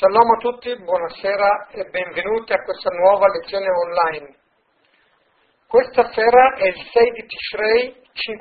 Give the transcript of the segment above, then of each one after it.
Shalom a tutti, buonasera e benvenuti a questa nuova lezione online. Questa sera è il 6 di Tishrei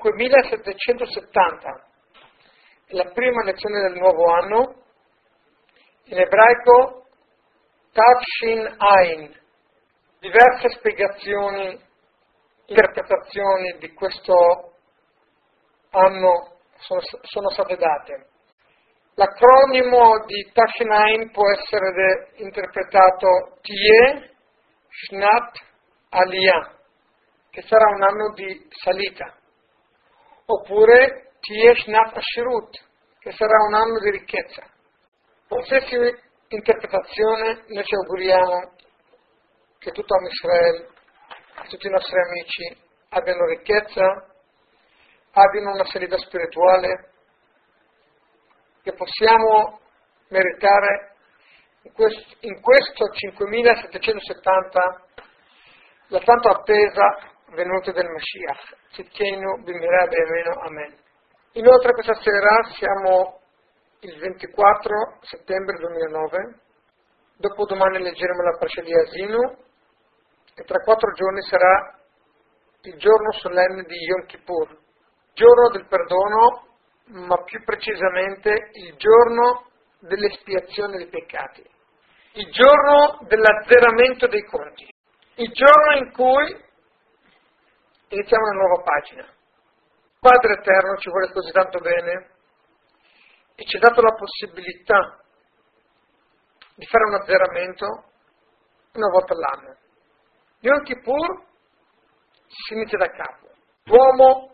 5770, è la prima lezione del nuovo anno, in ebraico Tafshin Ain. Diverse spiegazioni, interpretazioni di questo anno sono state date. L'acronimo di Tafshin può essere interpretato Tie Shnat Aliyah, che sarà un anno di salita, oppure Tie Shnat Ashirut, che sarà un anno di ricchezza. Qualsiasi interpretazione, noi ci auguriamo che tutto Israele e tutti i nostri amici abbiano ricchezza, abbiano una salita spirituale, che possiamo meritare in questo 5770 la tanto attesa venuta del Mashiach. Tzidkenu b'mihera b'yameinu, amen. Inoltre questa sera siamo il 24 settembre 2009, dopodomani leggeremo la Parasha di Asinu e tra 4 giorni sarà il giorno solenne di Yom Kippur, giorno del perdono, ma più precisamente il giorno dell'espiazione dei peccati, il giorno dell'azzeramento dei conti, il giorno in cui iniziamo una nuova pagina. Padre Eterno ci vuole così tanto bene e ci ha dato la possibilità di fare un azzeramento una volta all'anno. Yom Kippur si inizia da capo. L'uomo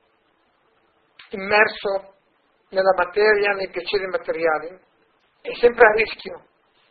immerso nella materia, nei piaceri materiali, è sempre a rischio,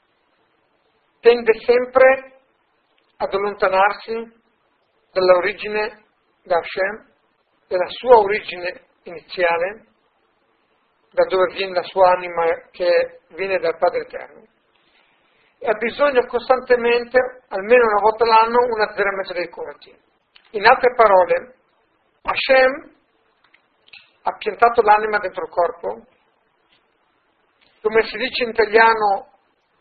tende sempre ad allontanarsi dall'origine da Hashem, della sua origine iniziale, da dove viene la sua anima, che viene dal Padre Eterno, e ha bisogno costantemente, almeno una volta all'anno, un azzeramento dei conti. In altre parole, Hashem ha piantato l'anima dentro il corpo, come si dice in italiano,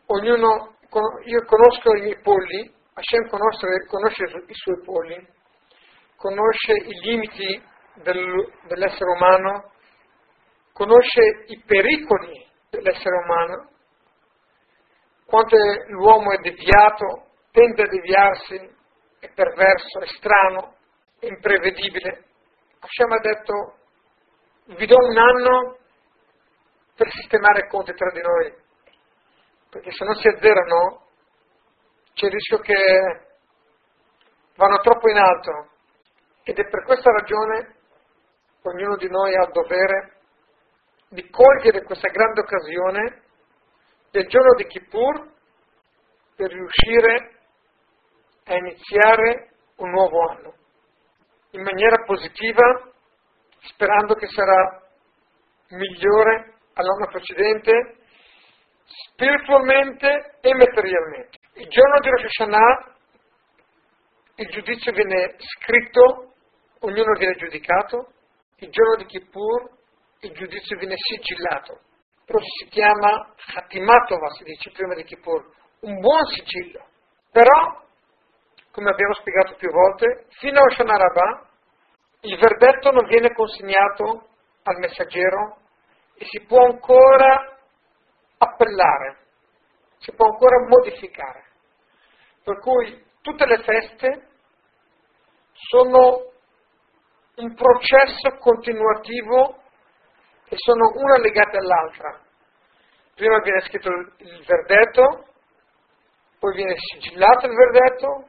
io conosco i miei polli, Hashem conosce i suoi polli, conosce i limiti dell'essere umano, conosce i pericoli dell'essere umano, quanto l'uomo è deviato, tende a deviarsi, è perverso, è strano, è imprevedibile. Hashem ha detto: vi do un anno per sistemare i conti tra di noi, perché se non si azzerano c'è il rischio che vanno troppo in alto, ed è per questa ragione ognuno di noi ha il dovere di cogliere questa grande occasione del giorno di Kippur per riuscire a iniziare un nuovo anno in maniera positiva, sperando che sarà migliore all'anno precedente, spiritualmente e materialmente. Il giorno di Rosh Hashanah il giudizio viene scritto, ognuno viene giudicato. Il giorno di Kippur il giudizio viene sigillato, però si chiama Hatimatova, si dice prima di Kippur, un buon sigillo. Però, come abbiamo spiegato più volte, fino a Hoshana Rabbah il verdetto non viene consegnato al messaggero e si può ancora appellare, si può ancora modificare. Per cui tutte le feste sono un processo continuativo e sono una legata all'altra. Prima viene scritto il verdetto, poi viene sigillato il verdetto,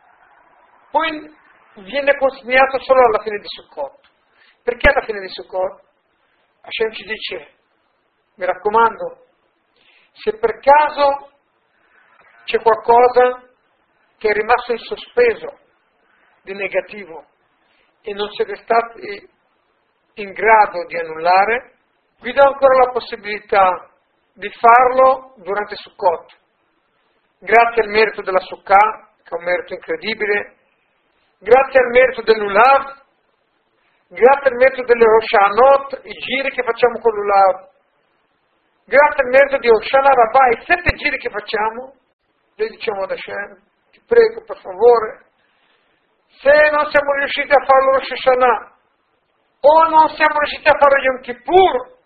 poi viene consegnato solo alla fine di Sukkot. Perché alla fine di Sukkot? Hashem ci dice: mi raccomando, se per caso c'è qualcosa che è rimasto in sospeso di negativo e non siete stati in grado di annullare, vi do ancora la possibilità di farlo durante Sukkot. Grazie al merito della Sukkah, che è un merito incredibile, grazie al merito dell'Ulav, grazie al merito delle Rosh Hashanot, i giri che facciamo con l'Ulav, grazie al merito di Hoshana Rabbah, i 7 giri che facciamo, noi diciamo ad Hashem, ti prego per favore, se non siamo riusciti a farlo Rosh Hashanah, o non siamo riusciti a fare Yom Kippur,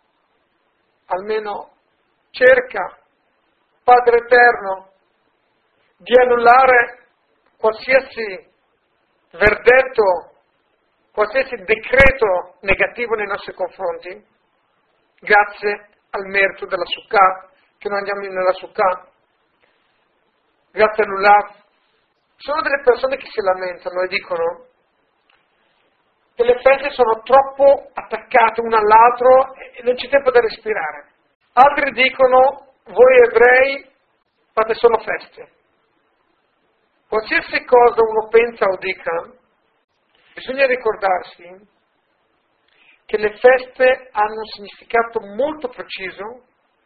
almeno cerca, Padre Eterno, di annullare qualsiasi verdetto, qualsiasi decreto negativo nei nostri confronti, grazie al merito della Sukkah, che noi andiamo nella Sukkah, grazie all'Ulav. Sono delle persone che si lamentano e dicono che le feste sono troppo attaccate una all'altro e non c'è tempo da respirare. Altri dicono, voi ebrei fate solo feste. Qualsiasi cosa uno pensa o dica, bisogna ricordarsi che le feste hanno un significato molto preciso,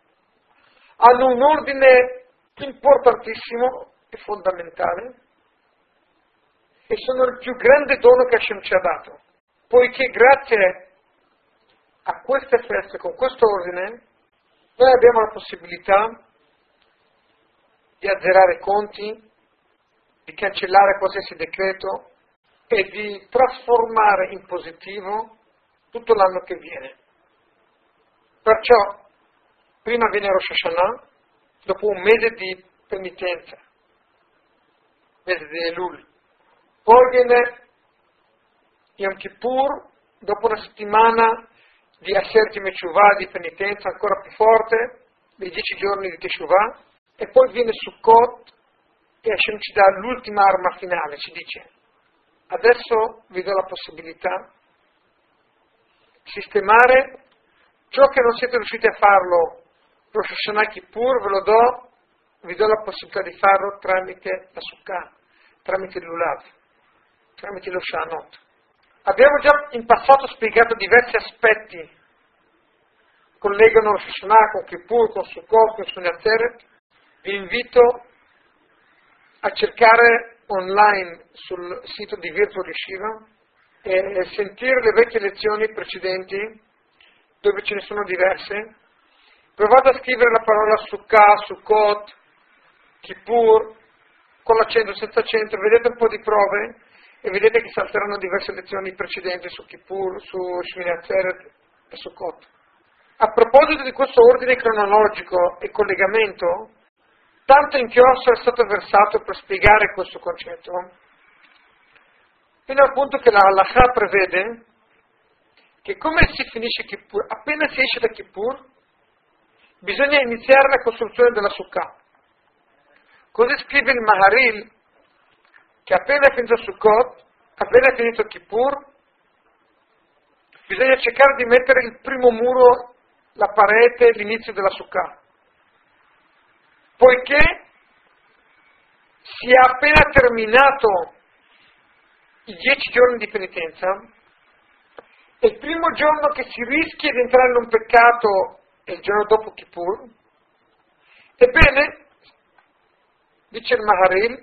hanno un ordine importantissimo e fondamentale e sono il più grande dono che Hashem ci ha dato, poiché grazie a queste feste, con questo ordine, noi abbiamo la possibilità di azzerare i conti, di cancellare qualsiasi decreto e di trasformare in positivo tutto l'anno che viene. Perciò, prima viene Rosh Hashanah, dopo un mese di penitenza, mese di Elul, poi viene Yom Kippur, dopo una settimana di Aseret Mechuvah, di penitenza ancora più forte, dei 10 giorni di Teshuvah, e poi viene Sukkot, e Hashem ci dà l'ultima arma finale, ci dice, adesso vi do la possibilità di sistemare ciò che non siete riusciti a farlo Rosh Hashanah Kippur, ve lo do, vi do la possibilità di farlo tramite la Sukkah, tramite l'Ulav, tramite lo Shanot. Abbiamo già in passato spiegato diversi aspetti che collegano Rosh Hashanah con Kippur, con Sukkot, con Shmini Atzeret. Vi invito a cercare online sul sito di Virtual Yeshiva e sentire le vecchie lezioni precedenti, dove ce ne sono diverse. Provate a scrivere la parola Sukkah, Sukkot, Kippur, con l'accento, senza accento, vedete un po' di prove e vedete che salteranno diverse lezioni precedenti su Kippur, su Shmini Atzeret e Sukkot. A proposito di questo ordine cronologico e collegamento, tanto inchiostro è stato versato per spiegare questo concetto, fino al punto che la Halakha prevede che come si finisce Kippur, appena si esce da Kippur, bisogna iniziare la costruzione della Sukkah. Così scrive il Maharil che appena è finito Sukkot, appena è finito Kippur, bisogna cercare di mettere il primo muro, la parete, l'inizio della Sukkah, poiché si è appena terminato i 10 giorni di penitenza e il primo giorno che si rischia di entrare in un peccato è il giorno dopo Kippur. Ebbene, dice il Maharil,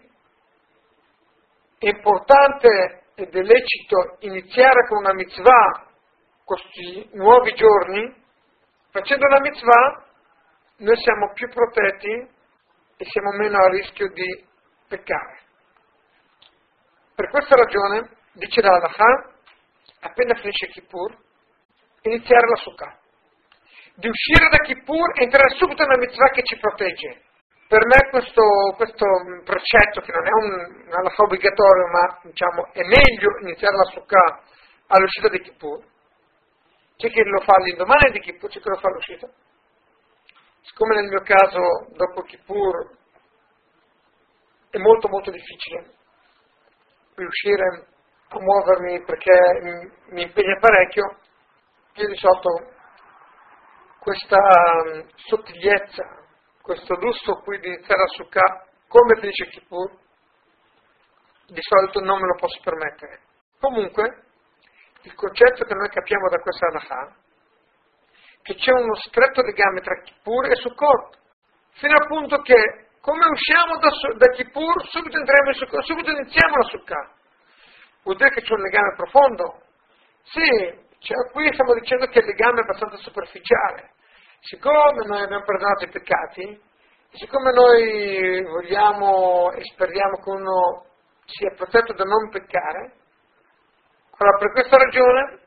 è importante ed è lecito iniziare con una mitzvah questi nuovi giorni. Facendo una mitzvah noi siamo più protetti e siamo meno a rischio di peccare. Per questa ragione, dice la Halakha, appena finisce Kippur, iniziare la Sukkah. Di uscire da Kippur e entrare subito nella mitzvah che ci protegge. Per me questo precetto, che non è un halakha obbligatorio, ma diciamo è meglio iniziare la Sukkah all'uscita di Kippur. C'è chi lo fa all'indomani di Kippur, c'è chi lo fa all'uscita. Siccome nel mio caso dopo Kippur è molto molto difficile riuscire a muovermi perché mi impegna parecchio, io di solito questa sottigliezza, questo lusso qui di iniziare a Sukkah, come finisce Kippur, di solito non me lo posso permettere. Comunque, il concetto che noi capiamo da questa halakha, che c'è uno stretto legame tra Kippur e Sukkot, fino al punto che come usciamo da Kippur, subito entriamo in Sukkot, subito iniziamo la Sukkah. Vuol dire che c'è un legame profondo? Sì, qui stiamo dicendo che il legame è abbastanza superficiale. siccome noi abbiamo perdonato i peccati, siccome noi vogliamo e speriamo che uno sia protetto da non peccare, allora per questa ragione,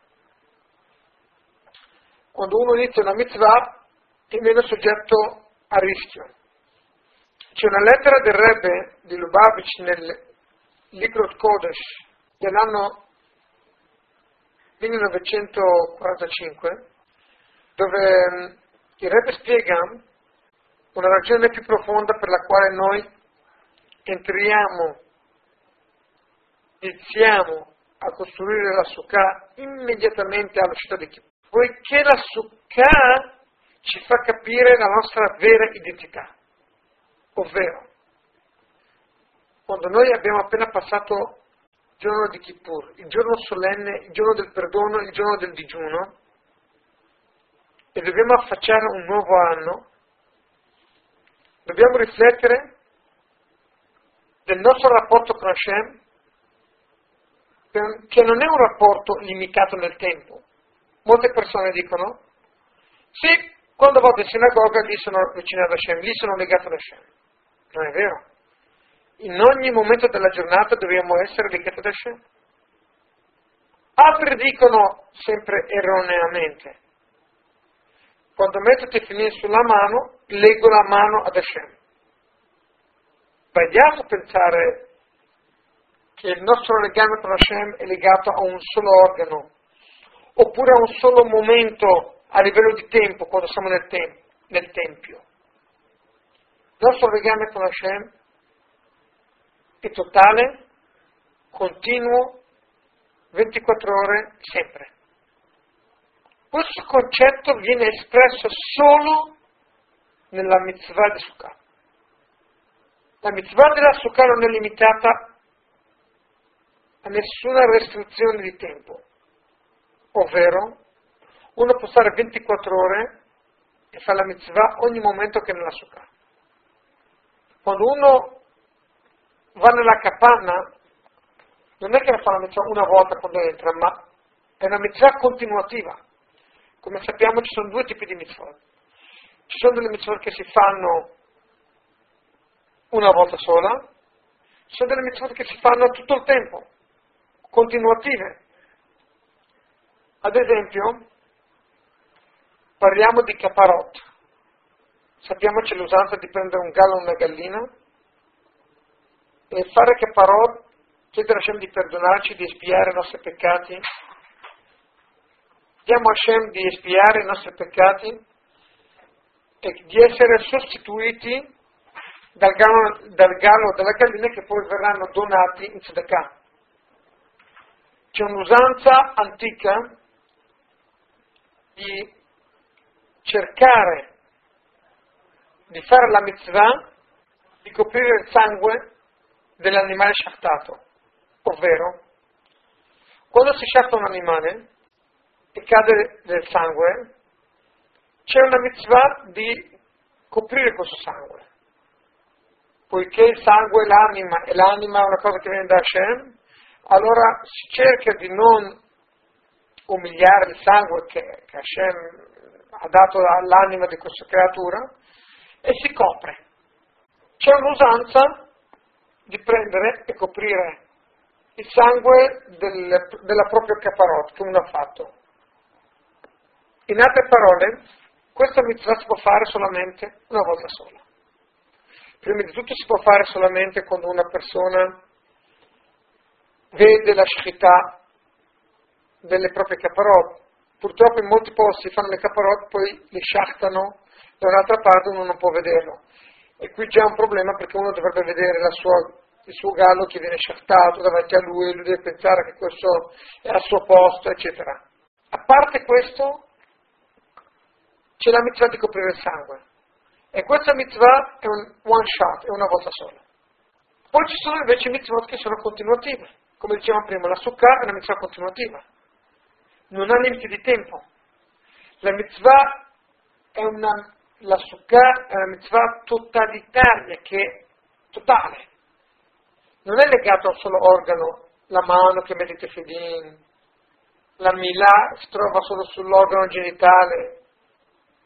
quando uno inizia una mitzvah, è meno soggetto a rischio. C'è una lettera del Rebbe di Lubavitch nel Likrot Kodesh dell'anno 1945, dove il Rebbe spiega una ragione più profonda per la quale noi iniziamo a costruire la Sukkah immediatamente all'uscita di Kippur, poiché la Sukkah ci fa capire la nostra vera identità, ovvero quando noi abbiamo appena passato il giorno di Kippur, il giorno solenne, il giorno del perdono, il giorno del digiuno, e dobbiamo affacciare un nuovo anno, dobbiamo riflettere del nostro rapporto con Hashem, che non è un rapporto limitato nel tempo. Molte persone dicono, sì, quando vado in sinagoga lì sono vicino ad Hashem, lì sono legato ad Hashem. Non è vero. In ogni momento della giornata dobbiamo essere legati ad Hashem. Altri dicono, sempre erroneamente, quando metto tefillin sulla mano, leggo la mano ad Hashem. Sbagliato pensare che il nostro legame con Hashem è legato a un solo organo, oppure a un solo momento a livello di tempo, quando siamo nel Tempio. Il nostro legame con Hashem è totale, continuo, 24 ore, sempre. Questo concetto viene espresso solo nella mitzvah di Sukkah. La mitzvah della Sukkah non è limitata a nessuna restrizione di tempo, ovvero uno può stare 24 ore e fa la mitzvah ogni momento che è nella Sukkah. Quando uno va nella capanna, non è che la fa la mitzvah una volta quando entra, ma è una mitzvah continuativa. Come sappiamo ci sono due tipi di mitzvah. Ci sono delle mitzvah che si fanno una volta sola, ci sono delle mitzvah che si fanno tutto il tempo, continuative. Ad esempio, parliamo di caparot. Sappiamo c'è l'usanza di prendere un gallo o una gallina e fare caparot, chiedere a Hashem di perdonarci, di espiare i nostri peccati. Chiediamo a Hashem di espiare i nostri peccati e di essere sostituiti dal gallo o dalla gallina che poi verranno donati in tzedakah. C'è un'usanza antica di cercare di fare la mitzvah di coprire il sangue dell'animale sciattato, ovvero quando si sciatta un animale e cade del sangue, c'è una mitzvah di coprire questo sangue, poiché il sangue è l'anima e l'anima è una cosa che viene da Hashem, allora si cerca di non umiliare il sangue che Hashem ha dato all'anima di questa creatura e si copre. C'è un'usanza di prendere e coprire il sangue della propria caparot che uno ha fatto. In altre parole, questa mitzvah si può fare solamente una volta sola. Prima di tutto si può fare solamente quando una persona vede la shchita delle proprie caparot. Purtroppo in molti posti fanno le caparot, poi le sciattano da un'altra parte, uno non può vederlo. E qui c'è un problema perché uno dovrebbe vedere il suo gallo che viene sciattato davanti a lui, e lui deve pensare che questo è al suo posto, eccetera. A parte questo, c'è la mitzvah di coprire il sangue. E questa mitzvah è un one shot, è una volta sola. Poi ci sono invece mitzvot che sono continuative. Come dicevamo prima, la Sukkah è una mitzvah continuativa. Non ha limiti di tempo. La Sukkah è una mitzvah totalitaria, che è totale. Non è legato a un solo organo, la mano che mette tefillin, la milà si trova solo sull'organo genitale,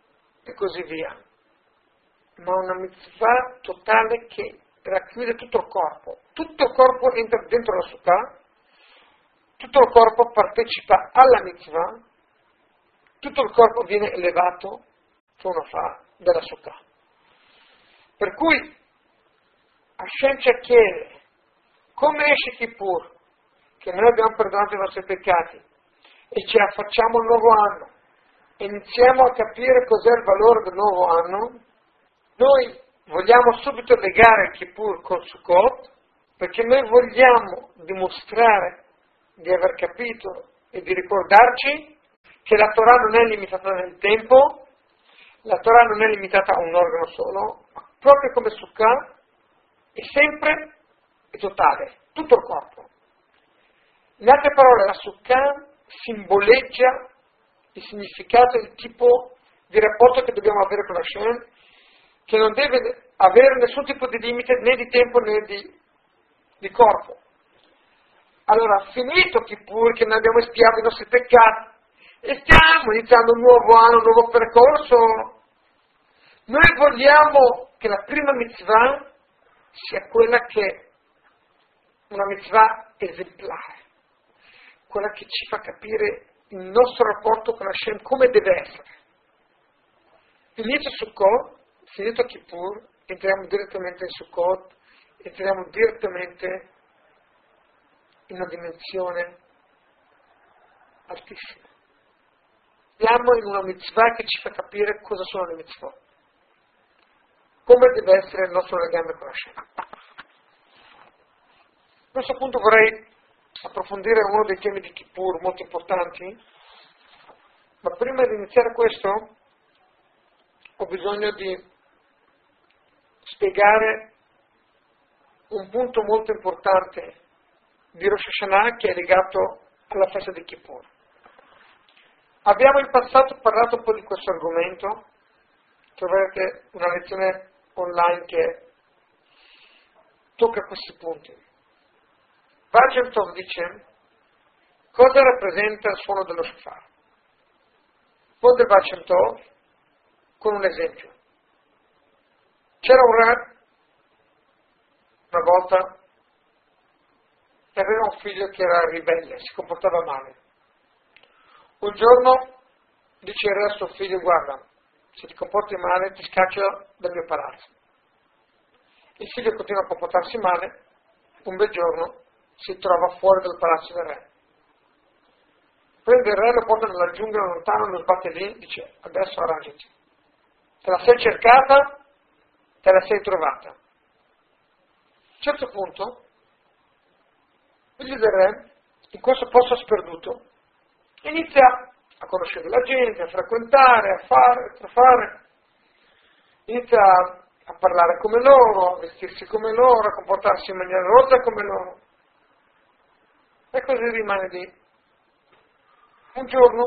e così via, ma una mitzvah totale che racchiude tutto il corpo. Tutto il corpo entra dentro la sukkah, tutto il corpo partecipa alla mitzvah, tutto il corpo viene elevato che uno fa dalla sukkah. Per cui Hashem ci chiede, come esce Kippur, che noi abbiamo perdonato i nostri peccati e ci affacciamo al nuovo anno, e iniziamo a capire cos'è il valore del nuovo anno, noi vogliamo subito legare il Kippur con Sukkot, perché noi vogliamo dimostrare di aver capito e di ricordarci che la Torah non è limitata nel tempo, la Torah non è limitata a un organo solo, ma proprio come Sukkah è sempre e totale, tutto il corpo. In altre parole, la Sukkah simboleggia il significato, il tipo di rapporto che dobbiamo avere con Hashem, che non deve avere nessun tipo di limite né di tempo né di corpo. Allora, finito Kippur, che noi abbiamo espiato i nostri peccati, e stiamo iniziando un nuovo anno, un nuovo percorso, noi vogliamo che la prima mitzvah sia quella che una mitzvah esemplare, quella che ci fa capire il nostro rapporto con Hashem come deve essere. Finito Sukkot, finito Kippur, entriamo direttamente in Sukkot, entriamo direttamente in una dimensione altissima. Siamo in una mitzvah che ci fa capire cosa sono le mitzvot, come deve essere il nostro legame con Hashem. A questo punto vorrei approfondire uno dei temi di Kippur molto importanti, ma prima di iniziare questo ho bisogno di spiegare un punto molto importante di Rosh Hashanah che è legato alla festa di Kippur. Abbiamo in passato parlato un po' di questo argomento, troverete una lezione online che tocca questi punti. Baal Tov dice cosa rappresenta il suono dello shofar. Risponde Baal Tov con un esempio. C'era un re una volta che aveva un figlio che era ribelle, si comportava male. Un giorno dice il re a suo figlio: guarda, se ti comporti male ti scaccio dal mio palazzo. Il figlio continua a comportarsi male, un bel giorno si trova fuori dal palazzo del re. Prende il re, lo porta nella giungla lontano, lo sbatte lì, dice: adesso arrangiati. Te la sei cercata, te la sei trovata. A un certo punto, il figlio del re, in questo posto sperduto, inizia a conoscere la gente, a frequentare, a fare, inizia a parlare come loro, a vestirsi come loro, a comportarsi in maniera rozza come loro. E così rimane lì. Un giorno,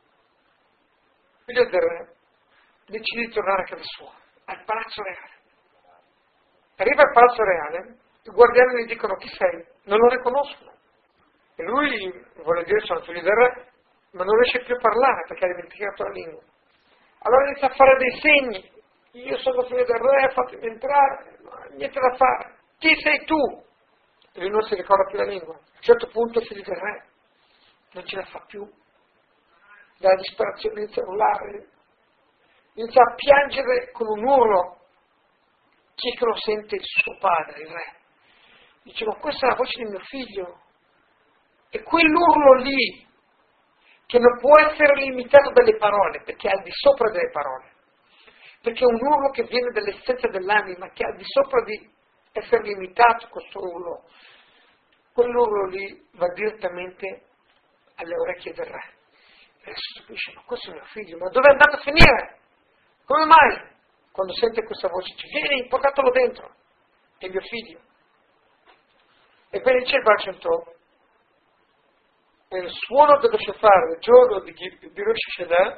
il figlio del re decide di tornare a casa sua, al palazzo reale. Arriva al palazzo reale, i guardiani gli dicono: chi sei? Non lo riconoscono. E lui vuole dire: sono figlio del re, ma non riesce più a parlare perché ha dimenticato la lingua. Allora inizia a fare dei segni: io sono figlio del re, fatemi entrare, niente da fare. Chi sei tu? E lui non si ricorda più la lingua. A un certo punto il figlio del re non ce la fa più, dalla disperazione inizia a urlare, inizia a piangere con un urlo. Chi è che lo sente? Il suo padre, il re. Dice: ma questa è la voce di mio figlio. E quell'urlo lì, che non può essere limitato dalle parole, perché è al di sopra delle parole, perché è un urlo che viene dall'essenza dell'anima, che è al di sopra di essere limitato questo urlo, quell'urlo lì va direttamente alle orecchie del re. E adesso capisce: ma questo è mio figlio, ma dove è andato a finire? Come mai? Quando sente questa voce dice: vieni, portatelo dentro, è mio figlio. Ebbene dice il Baal Tov, nel suono dello shofar del giorno di Rosh Hashanah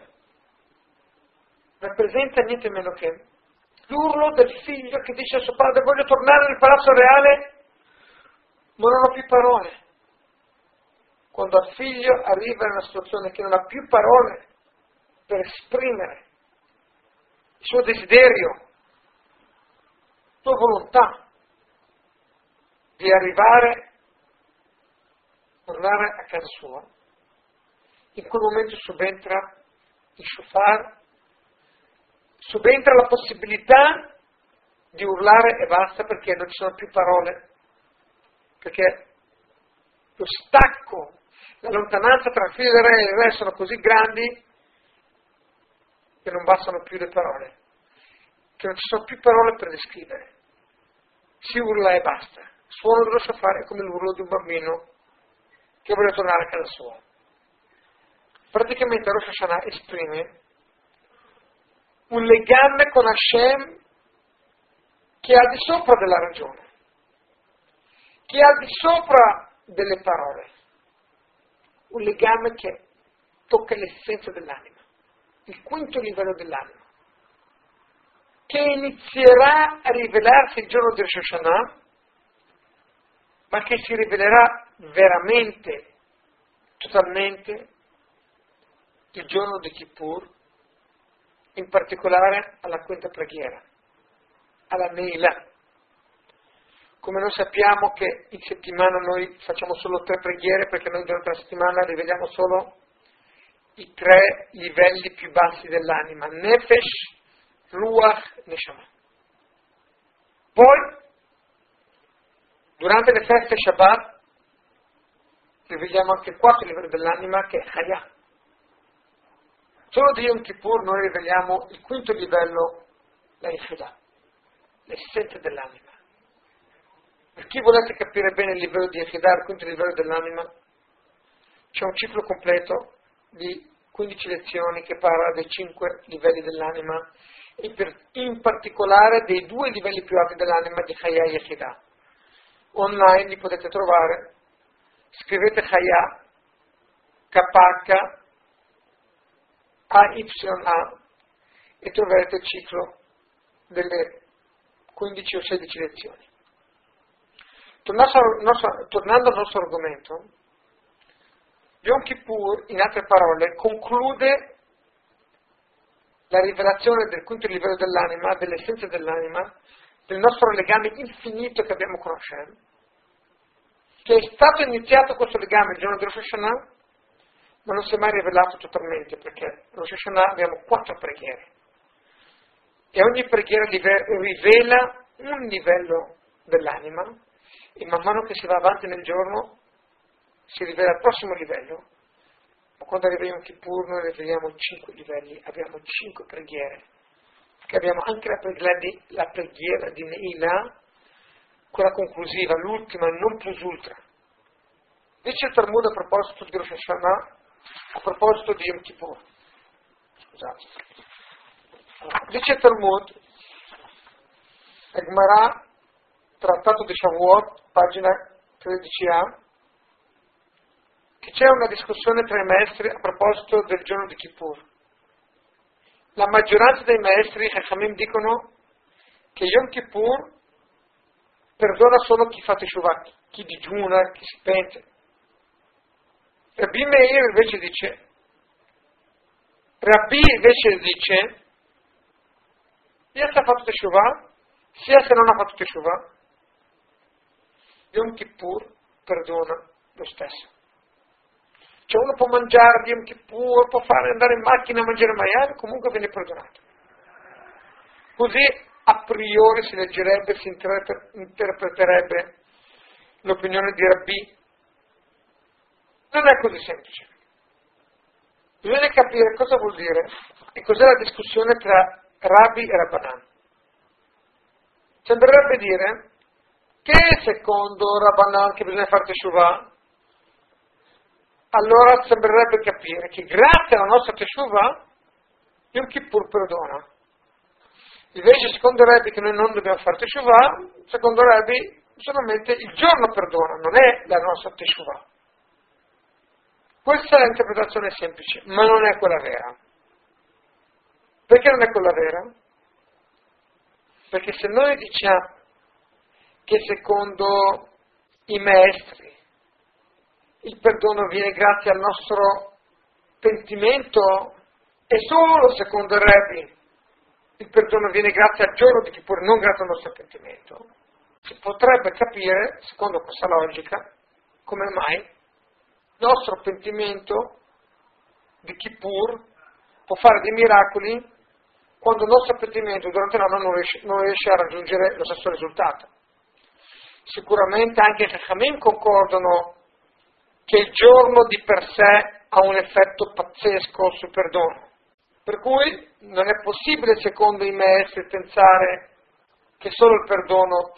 rappresenta niente meno che l'urlo del figlio che dice a suo padre: voglio tornare nel palazzo reale, ma non ho più parole. Quando il figlio arriva in una situazione che non ha più parole per esprimere il suo desiderio, la tua volontà di arrivare, tornare a casa sua. In quel momento subentra il shofar, subentra la possibilità di urlare e basta, perché non ci sono più parole, perché lo stacco, la lontananza tra il figlio del re e il re sono così grandi che non bastano più le parole, che non ci sono più parole per descrivere. Si urla e basta. Il suono dello shofar è come l'urlo di un bambino che vuole tornare a casa sua. Praticamente Rosh Hashanah esprime un legame con Hashem che è al di sopra della ragione, che è al di sopra delle parole, un legame che tocca l'essenza dell'anima, il quinto livello dell'anima, che inizierà a rivelarsi il giorno di Rosh Hashanah, ma che si rivelerà veramente, totalmente, il giorno di Kippur, in particolare alla quinta preghiera, alla Neila. Come noi sappiamo che in settimana noi facciamo solo 3 preghiere, perché noi durante la settimana riveliamo solo i 3 livelli più bassi dell'anima, Nefesh, Ruach, Neshama. Poi, durante le feste Shabbat, riveliamo anche il 4 livello dell'anima, che è Chaya. Solo di Yom Kippur noi riveliamo il 5° livello, la Yechidah, l'essenza dell'anima. Per chi volesse capire bene il livello di Yechidah, il 5° livello dell'anima, c'è un ciclo completo di 15 lezioni che parla dei 5 livelli dell'anima e in particolare dei 2 livelli più alti dell'anima di Chaya e Yechidah. Online li potete trovare, scrivete Chaya, KH, AYA, e troverete il ciclo delle 15 o 16 lezioni. Tornando al nostro argomento, Yom Kippur, in altre parole, conclude la rivelazione del 5° livello dell'anima, dell'essenza dell'anima, del nostro legame infinito che abbiamo con Hashem, che è stato iniziato questo legame il giorno di Rosh Hashanah, ma non si è mai rivelato totalmente, perché Rosh Hashanah abbiamo 4 preghiere e ogni preghiera rivela un livello dell'anima, e man mano che si va avanti nel giorno si rivela il prossimo livello. Ma quando arriviamo a Kippur noi riveliamo 5 livelli, abbiamo 5 preghiere, perché abbiamo anche la preghiera di Neila, quella conclusiva, l'ultima, non plus ultra. Dice il Talmud a proposito di Rosh Hashanah, a proposito di Yom Kippur, scusate, dice il Talmud, Gemara, Trattato di Shavuot, pagina 13a, che c'è una discussione tra i maestri a proposito del giorno di Kippur. La maggioranza dei maestri, Chachamim, dicono che Yom Kippur perdona solo chi fa teshuvah, chi digiuna, chi si pente. Rabbi invece dice, sia se ha fatto teshuvah, sia se non ha fatto teshuvah, Yom Kippur perdona lo stesso. Cioè uno può mangiare di Yom Kippur, può andare in macchina a mangiare maiale, comunque viene perdonato. Così a priori si leggerebbe, si interpreterebbe l'opinione di Rabbi. Non è così semplice. Bisogna capire cosa vuol dire e cos'è la discussione tra Rabbi e Rabbanan. Sembrerebbe dire che secondo Rabbanan che bisogna fare teshuvah, allora sembrerebbe capire che grazie alla nostra teshuvah Yom Kippur perdona. Invece secondo Rabbi che noi non dobbiamo fare teshuvah, secondo Rabbi solamente il giorno perdona, non è la nostra teshuvah. Questa è l'interpretazione semplice, ma non è quella vera. Perché non è quella vera? Perché se noi diciamo che secondo i maestri il perdono viene grazie al nostro pentimento, e solo secondo Rabbi il perdono viene grazie al giorno di Kippur, non grazie al nostro pentimento, si potrebbe capire, secondo questa logica, come mai il nostro pentimento di Kippur può fare dei miracoli quando il nostro pentimento durante l'anno non riesce a raggiungere lo stesso risultato. Sicuramente anche i Chachamim concordano che il giorno di per sé ha un effetto pazzesco sul perdono. Per cui non è possibile, secondo i maestri, pensare che solo il perdono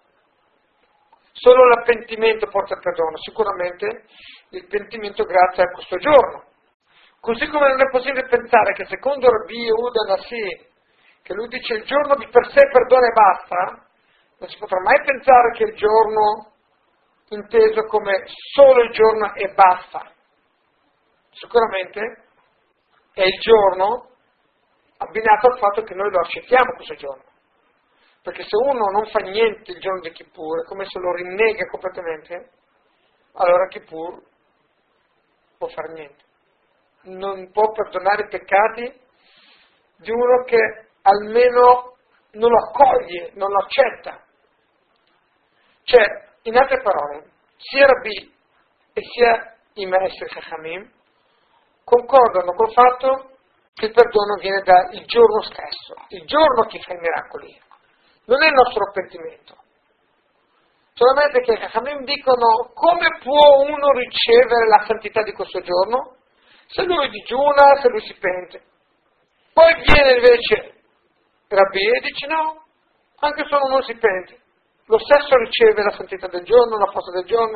solo l'appentimento porta al perdono. Sicuramente il pentimento grazie a questo giorno. Così come non è possibile pensare che secondo Rabbi Yehuda Nasi, che lui dice il giorno di per sé perdona e basta, non si potrà mai pensare che il giorno inteso come solo il giorno e basta. Sicuramente è il giorno abbinato al fatto che noi lo accettiamo questo giorno. Perché se uno non fa niente il giorno di Kippur, è come se lo rinnega completamente, allora Kippur può fare niente. Non può perdonare i peccati di uno che almeno non lo accoglie, non lo accetta. Cioè, in altre parole, sia Rabbi e sia i maestri Chachamim concordano col fatto che il perdono viene dal giorno stesso, il giorno che fa i miracoli, non è il nostro pentimento. Solamente che i Chachamim dicono come può uno ricevere la santità di questo giorno? Se lui digiuna, se lui si pente. Poi viene invece Rabbi e dice no, anche se uno non si pente, lo stesso riceve la santità del giorno, la forza del giorno.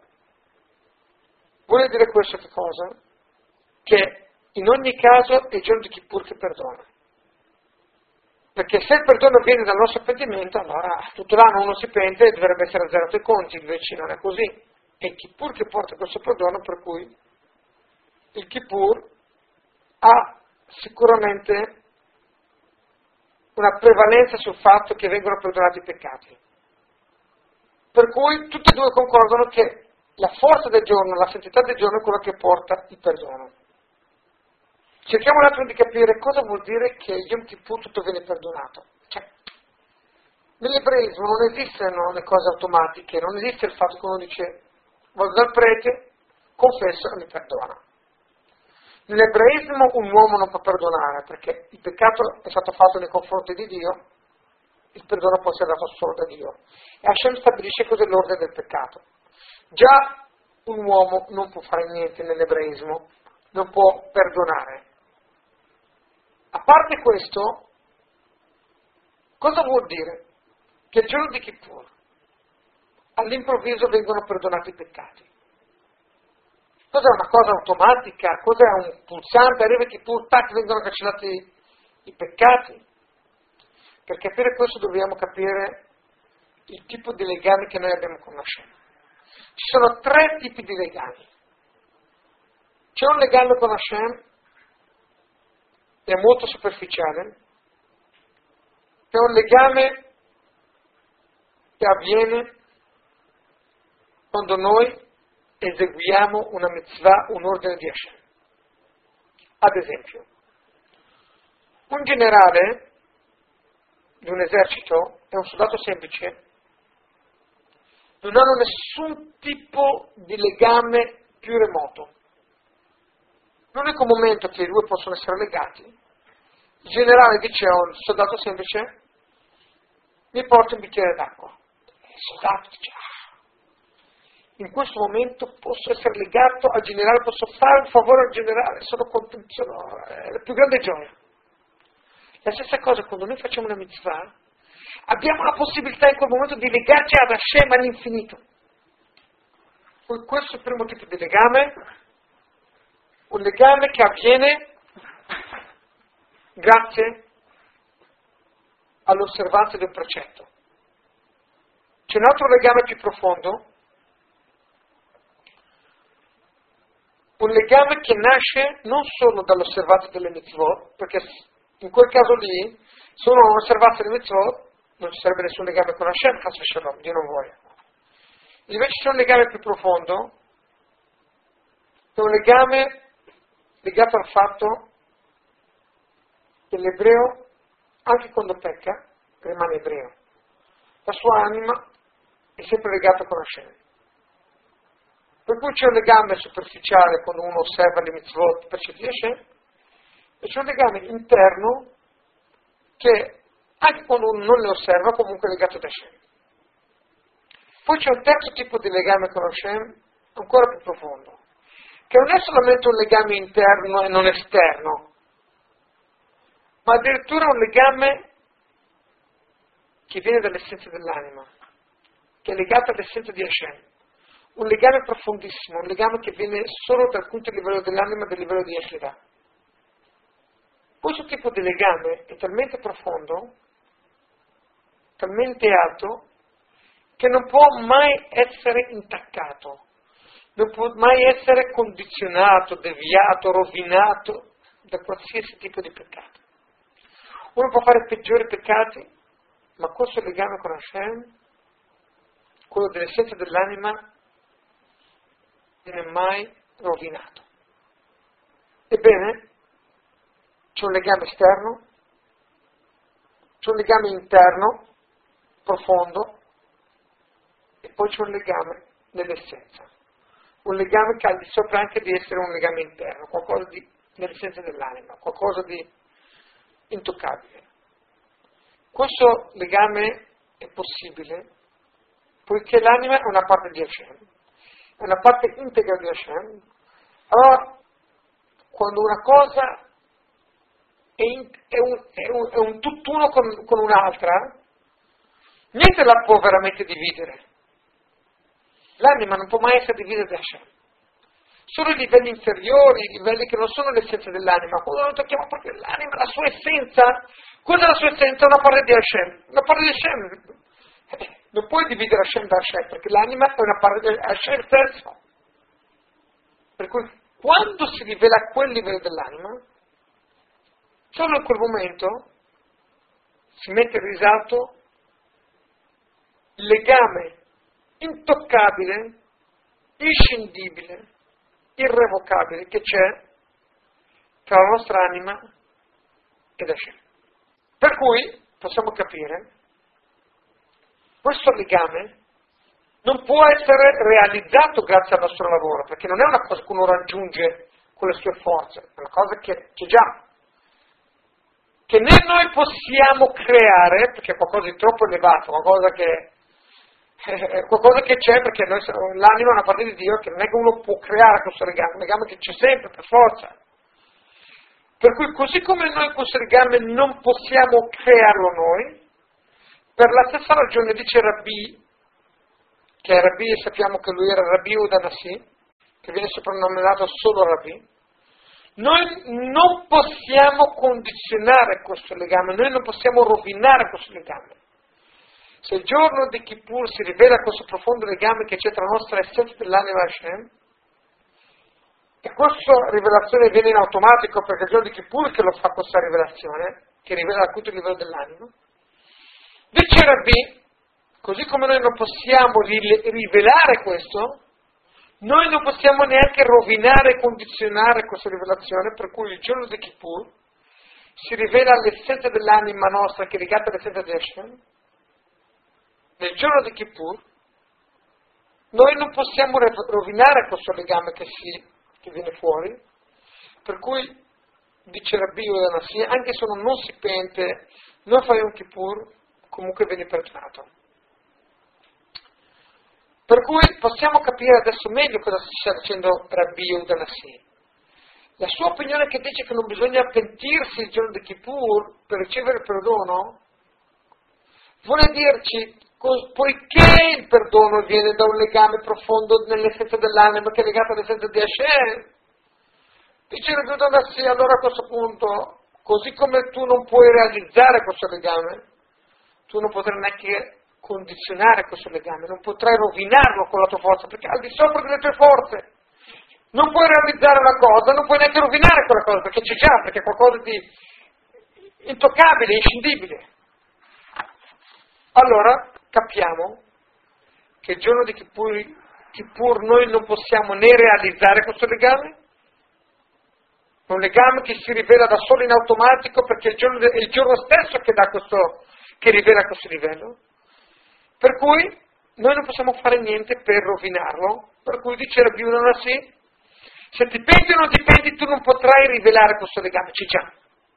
Vuole dire questo che cosa? Che in ogni caso è il giorno di Kippur che perdona. Perché se il perdono viene dal nostro pentimento, allora tutto l'anno uno si pente e dovrebbe essere azzerato i conti, invece non è così. È il Kippur che porta questo perdono, per cui il Kippur ha sicuramente una prevalenza sul fatto che vengono perdonati i peccati. Per cui tutti e due concordano che la forza del giorno, la santità del giorno è quella che porta il perdono. Cerchiamo un attimo di capire cosa vuol dire che Yom Kippur tutto viene perdonato. Cioè, nell'ebraismo non esistono le cose automatiche, non esiste il fatto che uno dice vado dal prete, confesso e mi perdona. Nell'ebraismo un uomo non può perdonare perché il peccato è stato fatto nei confronti di Dio, il perdono può essere dato solo da Dio. E Hashem stabilisce cos'è l'ordine del peccato. Già un uomo non può fare niente nell'ebraismo, non può perdonare. A parte questo, cosa vuol dire? Che il giorno di Kippur all'improvviso vengono perdonati i peccati. Cos'è una cosa automatica? Cos'è un pulsante? Arriva Kippur, tac, vengono cancellati i peccati? Per capire questo dobbiamo capire il tipo di legami che noi abbiamo con Hashem. Ci sono 3 tipi di legami. C'è un legame con Hashem che è molto superficiale, che è un legame che avviene quando noi eseguiamo una mitzvah, un ordine di Hashem. Ad esempio, un generale di un esercito e un soldato semplice non hanno nessun tipo di legame più remoto. L'unico momento che i due possono essere legati, il generale dice a un soldato semplice mi porta un bicchiere d'acqua. Il soldato dice in questo momento posso essere legato al generale, posso fare un favore al generale, sono contento, è la più grande gioia. La stessa cosa quando noi facciamo una mitzvah, abbiamo la possibilità in quel momento di legarci ad Hashem all'infinito. Questo è il primo tipo di legame, un legame che avviene grazie all'osservanza del precetto. C'è un altro legame più profondo, un legame che nasce non solo dall'osservanza delle mitzvot, perché in quel caso lì, se uno non osservasse le mitzvot, non ci sarebbe nessun legame con Hashem, Chas v'Shalom, Dio non vuole. Invece c'è un legame più profondo, che è un legame legato al fatto che l'ebreo anche quando pecca, rimane ebreo. La sua anima è sempre legata con Hashem. Per cui c'è un legame superficiale quando uno osserva le mitzvot per certi Hashem, e c'è un legame interno che anche quando uno non le osserva comunque è legato ad Hashem. Poi c'è un terzo tipo di legame con Hashem ancora più profondo, che non è solamente un legame interno e non esterno, ma addirittura un legame che viene dall'essenza dell'anima, che è legato all'essenza di Hashem. Un legame profondissimo, un legame che viene solo dal punto di livello dell'anima, dal livello di Yehidah. Questo tipo di legame è talmente profondo, talmente alto, che non può mai essere intaccato, non può mai essere condizionato, deviato, rovinato da qualsiasi tipo di peccato. Uno può fare peggiori peccati, ma questo legame con Hashem, quello dell'essenza dell'anima, non viene mai rovinato. Ebbene, c'è un legame esterno, c'è un legame interno, profondo, e poi c'è un legame nell'essenza. Un legame che ha al di sopra anche di essere un legame interno, qualcosa di nell'essenza dell'anima, qualcosa di intoccabile. Questo legame è possibile poiché l'anima è una parte di Hashem, è una parte integra di Hashem. Allora, quando una cosa è un tutt'uno con un'altra, niente la può veramente dividere. L'anima non può mai essere divisa da Hashem. Solo i livelli inferiori, i livelli che non sono l'essenza dell'anima, quando noi tocchiamo proprio l'anima, la sua essenza, cosa è la sua essenza? Una parte di Hashem. Una parte di Hashem. Non puoi dividere Hashem da Hashem, perché l'anima è una parte di Hashem stesso. Per cui quando si rivela a quel livello dell'anima, solo in quel momento si mette in risalto il legame intoccabile, inscindibile, irrevocabile che c'è tra la nostra anima ed Hashem. Per cui possiamo capire questo legame non può essere realizzato grazie al nostro lavoro, perché non è una cosa che uno raggiunge con le sue forze, è una cosa che c'è già, che né noi possiamo creare, perché è qualcosa di troppo elevato, qualcosa che c'è, perché l'anima è una parte di Dio, che non è che uno può creare questo legame, un legame che c'è sempre, per forza. Per cui così come noi questo legame non possiamo crearlo noi, per la stessa ragione dice Rabbi, che Rabbi, sappiamo che lui era Rabbi Yehuda Hanassi, che viene soprannominato solo Rabbi, noi non possiamo condizionare questo legame, noi non possiamo rovinare questo legame. Se il giorno di Kippur si rivela questo profondo legame che c'è tra la nostra essenza dell'anima e Hashem, e questa rivelazione viene in automatico perché è il giorno di Kippur che lo fa questa rivelazione, che rivela a tutto il livello dell'anima, dice Rabbi, così come noi non possiamo rivelare questo, noi non possiamo neanche rovinare e condizionare questa rivelazione, per cui il giorno di Kippur si rivela l'essenza dell'anima nostra che è legata all'essenza di Hashem. Nel giorno di Kippur noi non possiamo rovinare questo legame che viene fuori, per cui dice Rabbi Yehuda Hanassi, anche se uno non si pente, non fa un Kippur, comunque viene perdonato. Per cui possiamo capire adesso meglio cosa si sta dicendo Rabbi Yehuda Hanassi. La sua opinione che dice che non bisogna pentirsi il giorno di Kippur per ricevere il perdono, vuole dirci, poiché il perdono viene da un legame profondo nell'essenza dell'anima che è legato all'essenza di Hashem, dice Rabbi Yehuda Hanassi, allora a questo punto, così come tu non puoi realizzare questo legame, tu non potrai neanche condizionare questo legame, non potrai rovinarlo con la tua forza, perché al di sopra delle tue forze non puoi realizzare una cosa, non puoi neanche rovinare quella cosa, perché c'è già, perché è qualcosa di intoccabile, inscindibile. Allora capiamo che il giorno di Kippur noi non possiamo né realizzare questo legame, È un legame che si rivela da solo in automatico perché è il giorno stesso che rivela questo livello. Per cui noi non possiamo fare niente per rovinarlo. Per cui dice Rabbi Yonah sì, se ti penti o non ti penti tu non potrai rivelare questo legame, c'è già.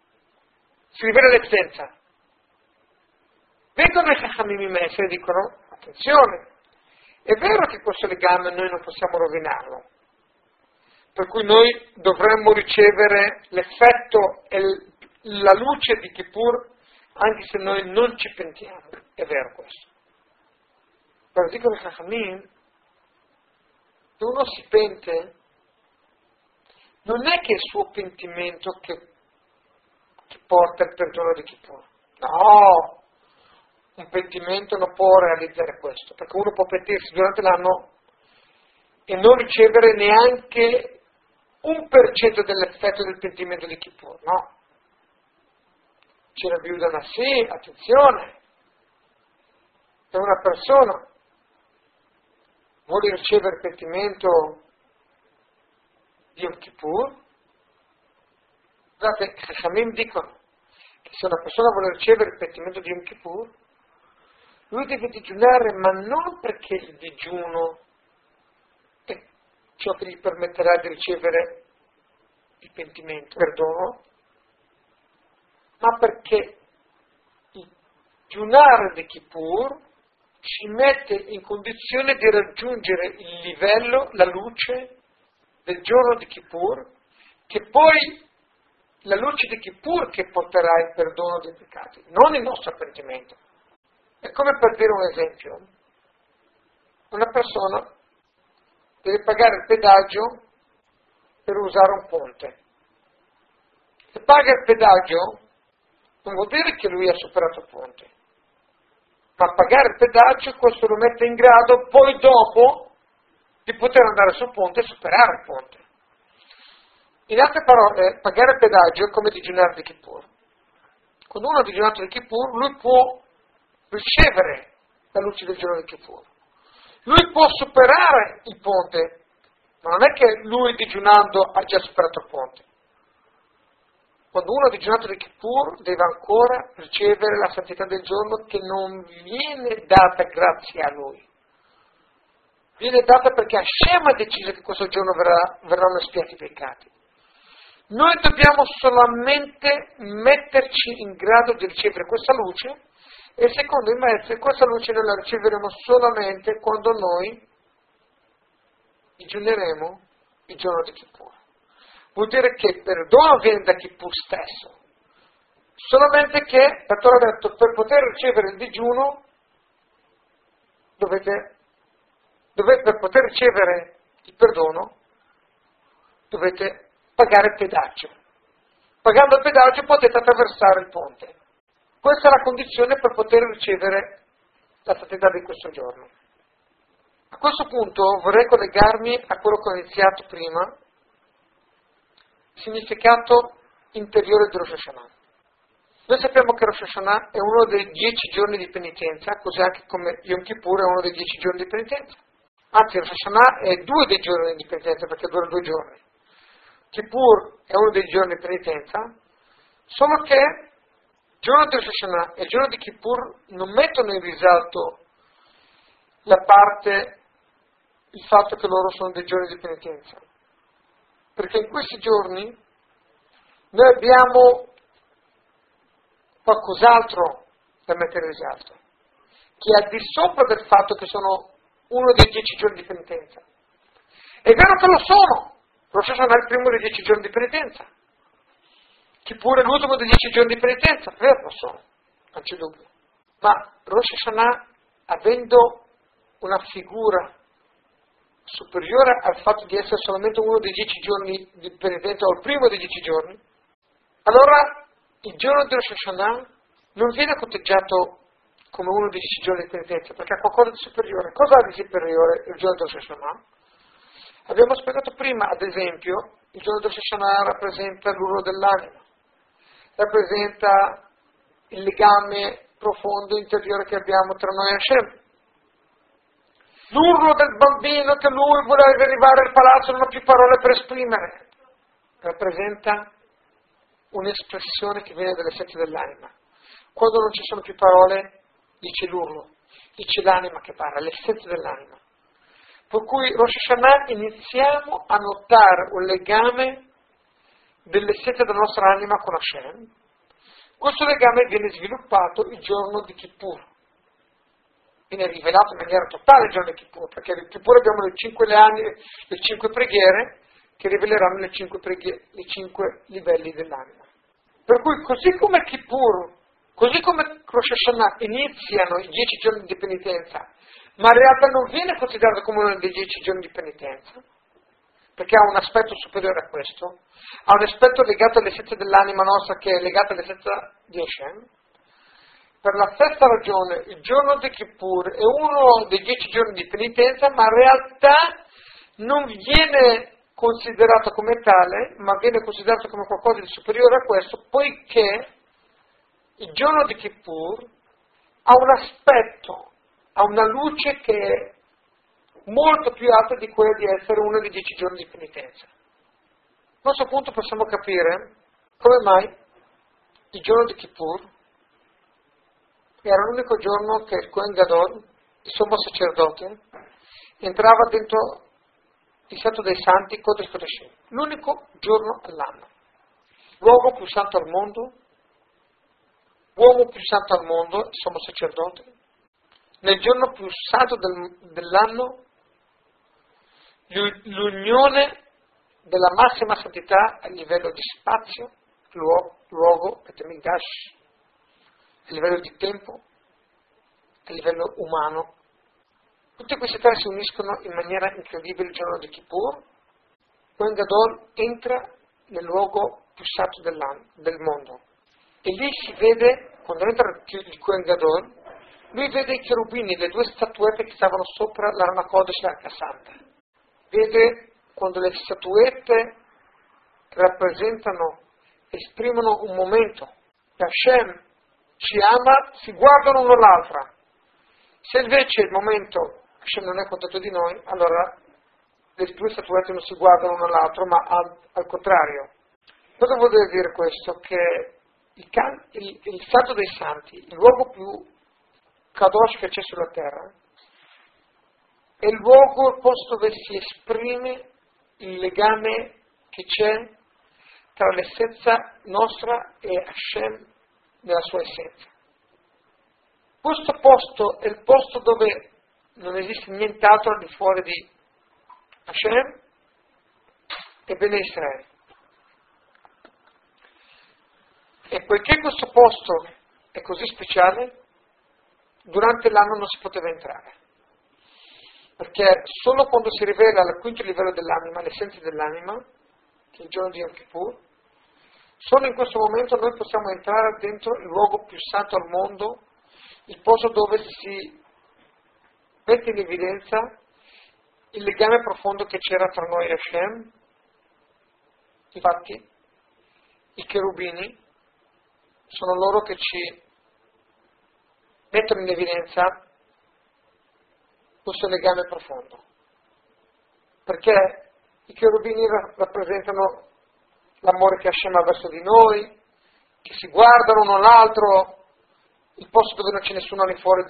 Si rivela l'essenza. Vengono i Chachamim in Mestre e dicono, attenzione, è vero che questo legame noi non possiamo rovinarlo, per cui noi dovremmo ricevere l'effetto e la luce di Kippur anche se noi non ci pentiamo, è vero questo. Però dicono i Chachamim, se uno si pente, non è che è il suo pentimento che porta il perdono di Kippur. No, un pentimento non può realizzare questo, perché uno può pentirsi durante l'anno e non ricevere neanche 1% dell'effetto del pentimento di Kippur, no. C'è la viuda sì, attenzione, se una persona vuole ricevere il pentimento di Yom Kippur, guardate, i Chachamim dicono che se una persona vuole ricevere il pentimento di Yom Kippur, lui deve digiunare, ma non perché il digiuno è ciò che gli permetterà di ricevere il pentimento, il perdono, ma perché il digiunare di Kippur ci mette in condizione di raggiungere il livello, la luce del giorno di Kippur, che poi la luce di Kippur che porterà il perdono dei peccati, non il nostro pentimento. È come per dire un esempio, una persona deve pagare il pedaggio per usare un ponte. Se paga il pedaggio non vuol dire che lui ha superato il ponte, ma pagare il pedaggio questo lo mette in grado poi dopo di poter andare sul ponte e superare il ponte. In altre parole, pagare il pedaggio è come digiunare di Kippur. Quando uno ha digiunato di Kippur, lui può ricevere la luce del giorno di Kippur. Lui può superare il ponte, ma non è che lui digiunando ha già superato il ponte. Quando uno ha digiunato di Kippur deve ancora ricevere la santità del giorno che non viene data grazie a lui. Viene data perché Hashem ha deciso che questo giorno verranno espiati i peccati. Noi dobbiamo solamente metterci in grado di ricevere questa luce e secondo i maestri questa luce noi la riceveremo solamente quando noi digiuneremo il giorno di Kippur. Vuol dire che il perdono viene da Kippur stesso, solamente che, la Torah ha detto, per poter ricevere il digiuno per poter ricevere il perdono dovete pagare il pedaggio. Pagando il pedaggio potete attraversare il ponte. Questa è la condizione per poter ricevere la santità di questo giorno. A questo punto vorrei collegarmi a quello che ho iniziato prima, il significato interiore di Rosh Hashanah. Noi sappiamo che Rosh Hashanah è uno dei 10 giorni di penitenza, così anche come Yom Kippur è uno dei 10 giorni di penitenza. Anzi, Rosh Hashanah è 2 dei giorni di penitenza perché dura 2 giorni. Kippur è uno dei giorni di penitenza, solo che il giorno di Rosh Hashanah e il giorno di Kippur non mettono in risalto il fatto che loro sono dei giorni di penitenza. Perché in questi giorni noi abbiamo qualcos'altro da mettere in risalto, che è al di sopra del fatto che sono uno dei 10 giorni di penitenza. È vero che lo sono, Rosh Hashanah è il primo dei 10 giorni di penitenza, Kippur è l'ultimo dei 10 giorni di penitenza, è vero, lo sono, non c'è dubbio. Ma Rosh Hashanah, avendo una figura superiore al fatto di essere solamente uno dei 10 giorni di penitenza o il primo dei 10 giorni, allora il giorno di Rosh Hashanah non viene conteggiato come uno dei 10 giorni di penitenza, perché ha qualcosa di superiore. Cosa ha di superiore il giorno di Rosh Hashanah? Abbiamo spiegato prima, ad esempio, il giorno di Rosh Hashanah rappresenta l'urlo dell'anima, rappresenta il legame profondo interiore che abbiamo tra noi e Hashem. L'urlo del bambino che lui vuole arrivare al palazzo non ha più parole per esprimere. rappresenta un'espressione che viene dall'essenza dell'anima. Quando non ci sono più parole, dice l'urlo, dice l'anima che parla, l'essenza dell'anima. Per cui Rosh Hashanah iniziamo a notare un legame dell'essenza della nostra anima con Hashem. Questo legame viene sviluppato il giorno di Kippur. Viene rivelato in maniera totale il giorno di Kippur, perché nel Kippur abbiamo le 5 preghiere che riveleranno le 5 livelli dell'anima. Per cui così come Kippur, così come Rosh Hashanah iniziano i 10 giorni di penitenza, ma in realtà non viene considerato come uno dei 10 giorni di penitenza, perché ha un aspetto superiore a questo, ha un aspetto legato all'essenza dell'anima nostra che è legato all'essenza di Hashem. Per la stessa ragione il giorno di Kippur è uno dei 10 giorni di penitenza, ma in realtà non viene considerato come tale, ma viene considerato come qualcosa di superiore a questo, poiché il giorno di Kippur ha un aspetto, ha una luce che è molto più alta di quella di essere uno dei 10 giorni di penitenza. A questo punto possiamo capire come mai il giorno di Kippur era l'unico giorno che il Kohen Gadol, il sommo sacerdote, entrava dentro il Santo dei Santi, Kodesh Kodeshim, l'unico giorno all'anno. L'uomo più santo al mondo, l'uomo più santo al mondo, il sommo sacerdote, nel giorno più santo dell'anno, l'unione della massima santità a livello di spazio, luogo, Betemigdash, a livello di tempo, a livello umano. Tutti questi tre si uniscono in maniera incredibile il giorno di Kippur. Kohen Gadol entra nel luogo più santo del mondo. E lì si vede, quando entra il Kohen Gadol, lui vede i cherubini, le 2 statuette che stavano sopra l'Arna Kodesh e l'Arca Santa. Vede quando le statuette rappresentano, esprimono un momento che Hashem ci ama, si guardano uno l'altra. Se invece il momento Hashem non è contento di noi, allora le 2 statuette non si guardano uno all'altro, ma al contrario. Cosa vuol dire questo? Che il Santo dei Santi, il luogo più kadosh che c'è sulla terra, è il luogo, il posto dove si esprime il legame che c'è tra l'essenza nostra e Hashem nella sua essenza. Questo posto è il posto dove non esiste nient'altro al di fuori di Hashem e Bene Israele. E poiché questo posto è così speciale, durante l'anno non si poteva entrare. Perché solo quando si rivela al quinto livello dell'anima, l'essenza dell'anima, che è il giorno di Yom Kippur, solo in questo momento noi possiamo entrare dentro il luogo più santo al mondo, il posto dove si mette in evidenza il legame profondo che c'era tra noi e Hashem. Infatti, i cherubini sono loro che ci mettono in evidenza questo legame profondo. Perché i cherubini rappresentano l'amore che Hashem ha verso di noi, che si guardano uno all'altro, il posto dove non c'è nessuno al fuori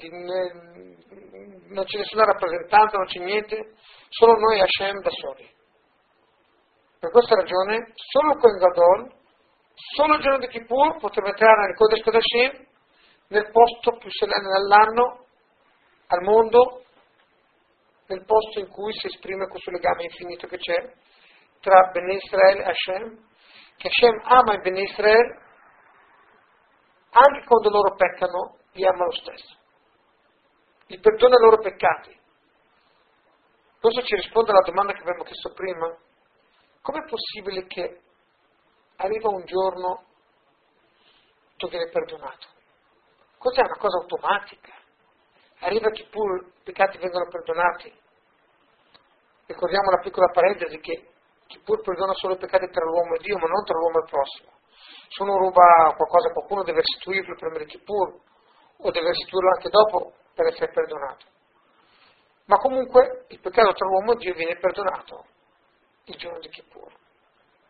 non c'è nessuna rappresentanza, non c'è niente, solo noi e Hashem da soli. Per questa ragione, solo il Kohen Gadol, solo il giorno di Kippur, poteva entrare nel Kodesh Kodashim, nel posto più solenne dell'anno, al mondo, nel posto in cui si esprime questo legame infinito che c'è tra Bene Israele e Hashem, che Hashem ama i Bene Israele, anche quando loro peccano, li ama lo stesso. Li perdona i loro peccati. Questo ci risponde alla domanda che abbiamo chiesto prima. Com'è possibile che arriva un giorno tu viene perdonato? Cos'è una cosa automatica? Arriva Kippur, i peccati vengono perdonati. Ricordiamo una piccola parentesi che Kippur perdona solo i peccati tra l'uomo e Dio, ma non tra l'uomo e il prossimo. Se uno ruba qualcosa a qualcuno deve restituirlo prima di Kippur, o deve restituirlo anche dopo per essere perdonato. Ma comunque il peccato tra l'uomo e Dio viene perdonato il giorno di Kippur.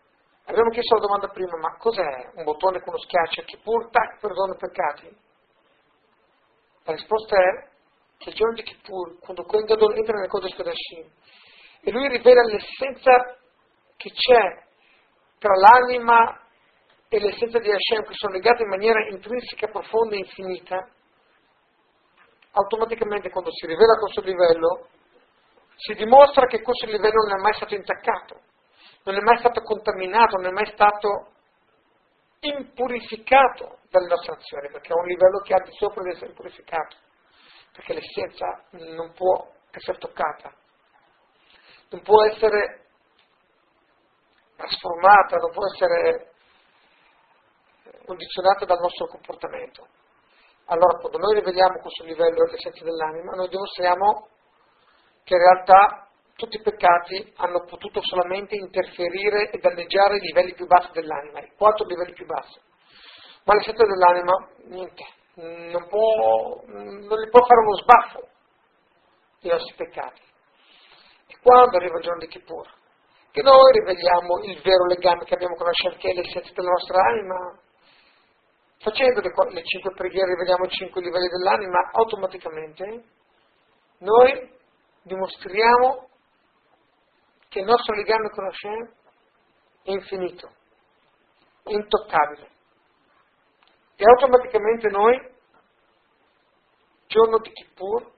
Abbiamo chiesto la domanda prima, ma cos'è un bottone con uno schiaccio che pur tac perdona i peccati? La risposta è che il giorno di Kippur, quando Kohen Gadol entra nel Kodesh Kodashim, e lui rivela l'essenza che c'è tra l'anima e l'essenza di Hashem, che sono legate in maniera intrinseca, profonda e infinita, automaticamente quando si rivela questo livello, si dimostra che questo livello non è mai stato intaccato, non è mai stato contaminato, non è mai stato impurificato dalle nostre azioni, perché è un livello che ha di sopra di essere purificato, perché l'essenza non può essere toccata, non può essere trasformata, non può essere condizionata dal nostro comportamento. Allora, quando noi riveliamo questo livello dell'essenza dell'anima, noi dimostriamo che in realtà tutti i peccati hanno potuto solamente interferire e danneggiare i livelli più bassi dell'anima, i 4 livelli più bassi. Ma l'essenza dell'anima, niente, non gli può fare uno sbaffo i nostri peccati. E quando arriva il giorno di Kippur, che noi riveliamo il vero legame che abbiamo con Hashem, che è l'essenza della nostra anima, facendo le 5 preghiere, riveliamo i 5 livelli dell'anima, automaticamente noi dimostriamo che il nostro legame con Hashem è infinito, è intoccabile. E automaticamente noi, giorno di Kippur,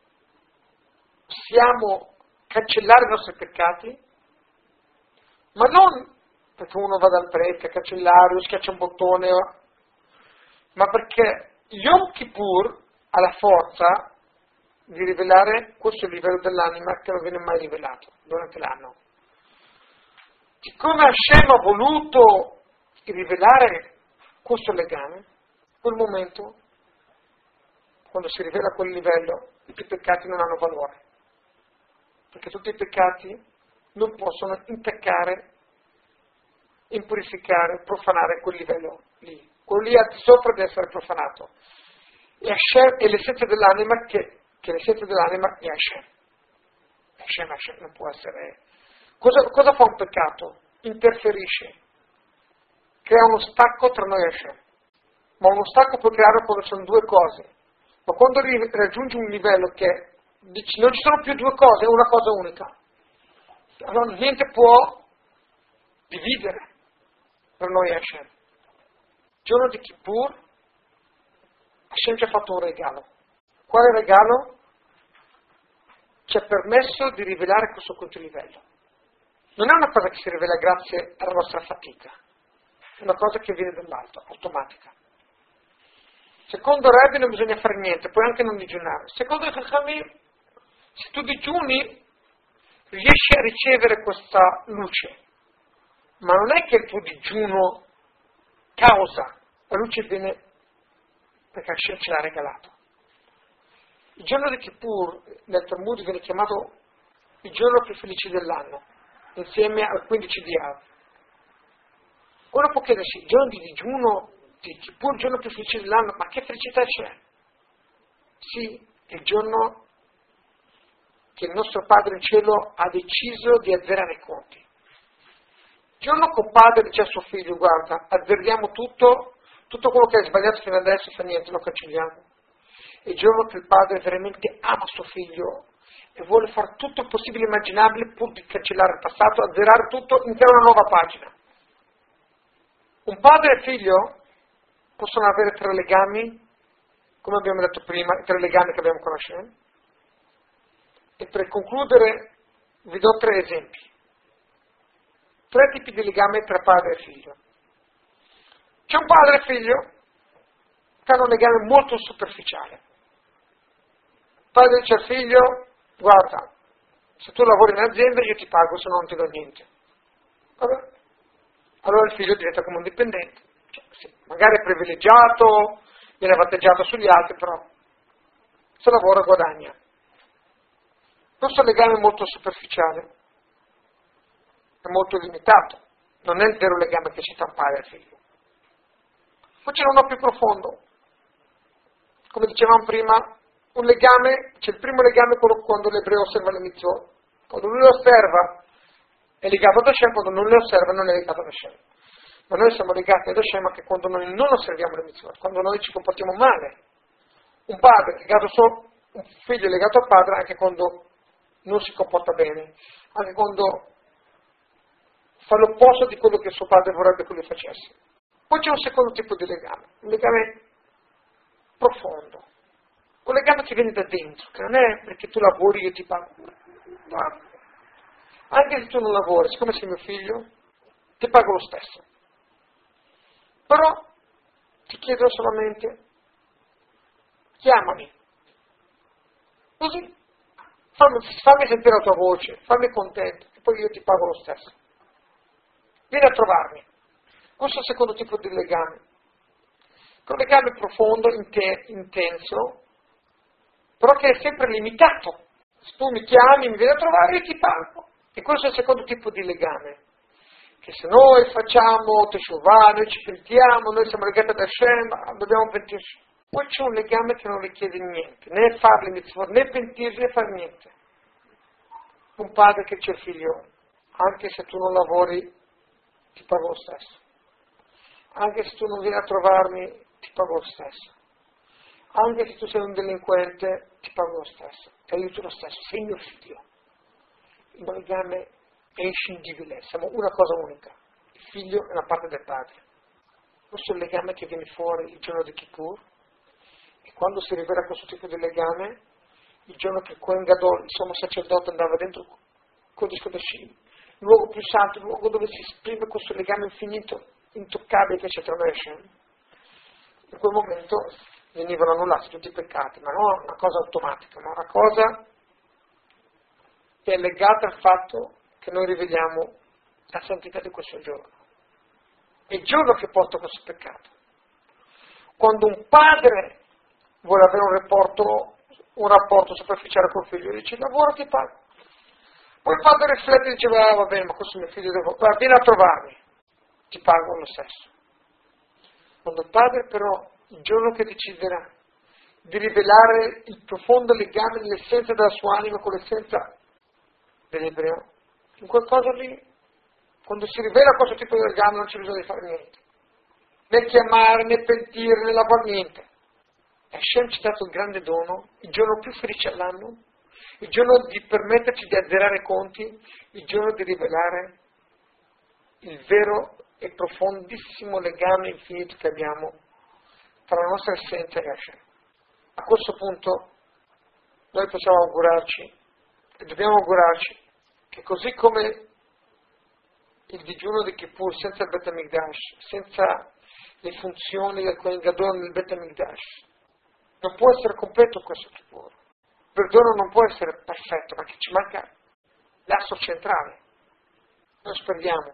possiamo cancellare i nostri peccati, ma non perché uno va dal prete a cancellare o schiaccia un bottone, ma perché Yom Kippur ha la forza di rivelare questo livello dell'anima che non viene mai rivelato durante l'anno. Siccome Hashem ha voluto rivelare questo legame, in quel momento, quando si rivela quel livello, tutti i peccati non hanno valore, perché tutti i peccati non possono intaccare, impurificare, profanare quel livello lì. Quello lì ha di sopra di essere profanato. E Hashem è l'essenza dell'anima che l'essenza dell'anima è Hashem. Hashem non può essere... Cosa fa un peccato? Interferisce, crea uno stacco tra noi e Hashem. Ma uno stacco può creare quando ci sono due cose. Ma quando raggiungi un livello che dici non ci sono più due cose, è una cosa unica, allora niente può dividere tra noi e Hashem. Il giorno di Kippur Hashem ci ha fatto un regalo. Quale regalo? Ci ha permesso di rivelare questo quinto livello. Non è una cosa che si rivela grazie alla nostra fatica, è una cosa che viene dall'alto, automatica. Secondo Rebbe non bisogna fare niente, puoi anche non digiunare. Secondo i Chachamim, se tu digiuni, riesci a ricevere questa luce, ma non è che il tuo digiuno causa, la luce viene perché Hashem ce l'ha regalato. Il giorno di Kippur nel Talmud viene chiamato il giorno più felice dell'anno, insieme al 15 di Av. Ora può chiedersi, il giorno di digiuno di Kippur, il giorno più felice dell'anno, ma che felicità c'è? Sì, è il giorno che il nostro Padre in cielo ha deciso di azzerare i conti. Il giorno che un padre dice a suo figlio, guarda, azzeriamo tutto quello che hai sbagliato fino adesso, fa niente, lo cancelliamo. È il giorno che il padre veramente ama suo figlio e vuole fare tutto il possibile e immaginabile pur di cancellare il passato, azzerare tutto, iniziare una nuova pagina. Un padre e figlio possono avere 3 legami, come abbiamo detto prima, i 3 legami che abbiamo con Hashem. E per concludere vi do 3 esempi. 3 tipi di legame tra padre e figlio. C'è un padre e figlio che hanno un legame molto superficiale. Il padre dice al figlio, guarda, se tu lavori in azienda io ti pago, se no non ti do niente. Vabbè. Allora il figlio diventa come un dipendente. Cioè, sì, magari è privilegiato, viene avvantaggiato sugli altri, però se lavora guadagna. Questo legame è molto superficiale, è molto limitato, non è il vero legame che ci sta padre e figlio. Poi c'è uno più profondo, come dicevamo prima, un legame, c'è il primo legame quello quando l'ebreo osserva le mitzvot. Quando lui osserva è legato ad Hashem, quando non le osserva non è legato ad Hashem. Ma noi siamo legati ad Hashem anche quando noi non osserviamo le mitzvot, quando noi ci comportiamo male. Un padre è legato un figlio è legato al padre anche quando non si comporta bene, anche quando fa l'opposto di quello che suo padre vorrebbe che lui facesse. Poi c'è un secondo tipo di legame, un legame profondo, un legame che viene da dentro, che non è perché tu lavori io ti pago. No. Anche se tu non lavori, siccome sei mio figlio, ti pago lo stesso. Però ti chiedo solamente, chiamami, così, fammi sentire la tua voce, fammi contento, e poi io ti pago lo stesso. Vieni a trovarmi. Questo è il secondo tipo di legame. È un legame profondo, intenso, però che è sempre limitato. Se tu mi chiami, mi vieni a trovare, io ti pago. E questo è il secondo tipo di legame. Che se noi facciamo teshuvah, noi ci pentiamo, noi siamo legati ad Hashem, dobbiamo pentirci. Poi c'è un legame che non richiede niente, né fare le mitzvot, né pentirsi, né fare niente. Un padre che c'è il figlio, anche se tu non lavori, ti pago lo stesso. Anche se tu non vieni a trovarmi, ti pago lo stesso. Anche se tu sei un delinquente, ti pago lo stesso. Ti aiuto lo stesso, sei mio figlio. Il legame è inscindibile, siamo una cosa unica. Il figlio è una parte del padre. Questo è il legame che viene fuori il giorno di Kippur. E quando si rivela questo tipo di legame, il giorno che Kohen Gadol, il sommo sacerdote, andava dentro Kodesh Kodashim, il luogo più santo, il luogo dove si esprime questo legame infinito, intoccabile che c'è tra noi e Hashem, in quel momento venivano annullati tutti i peccati, ma non una cosa automatica, ma una cosa che è legata al fatto che noi riveliamo la santità di questo giorno. È il giorno che porta questo peccato. Quando un padre vuole avere un rapporto superficiale col figlio, dice lavoro ti pago. Poi il padre riflette e dice va bene, ma questo è mio figlio, vieni a trovarmi, ti pago lo stesso. Quando il padre però, il giorno che deciderà di rivelare il profondo legame dell'essenza della sua anima con l'essenza dell'ebreo, in quel caso lì, quando si rivela questo tipo di legame non c'è bisogno di fare niente, né chiamare, né pentire, né lavare niente. E Hashem ci ha dato il grande dono, il giorno più felice all'anno, il giorno di permetterci di azzerare i conti, il giorno di rivelare il vero e profondissimo legame infinito che abbiamo tra la nostra essenza e Hashem. A questo punto noi possiamo augurarci, e dobbiamo augurarci, che così come il digiuno di Kippur senza il Bet HaMikdash, senza le funzioni del Kohen Gadol nel Bet HaMikdash, non può essere completo questo Kippur. Il perdono non può essere perfetto, perché ci manca l'asso centrale. Noi speriamo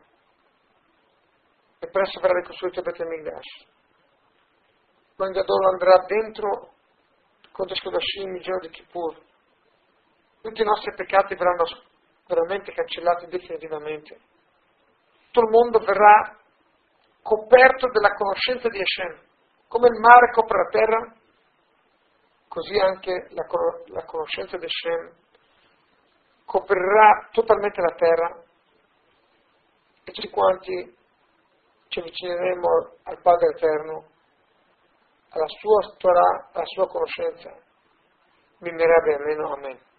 che presto verrà ricostruito il Bet HaMikdash. Kohen Gadol andrà dentro Kodesh Kodashim il giorno di Kippur. Tutti i nostri peccati verranno veramente cancellati definitivamente. Tutto il mondo verrà coperto della conoscenza di Hashem. Come il mare copre la terra, così anche la conoscenza di Hashem coprirà totalmente la terra e tutti quanti ci avvicineremo al Padre Eterno, alla sua Torah, alla sua conoscenza. Amen.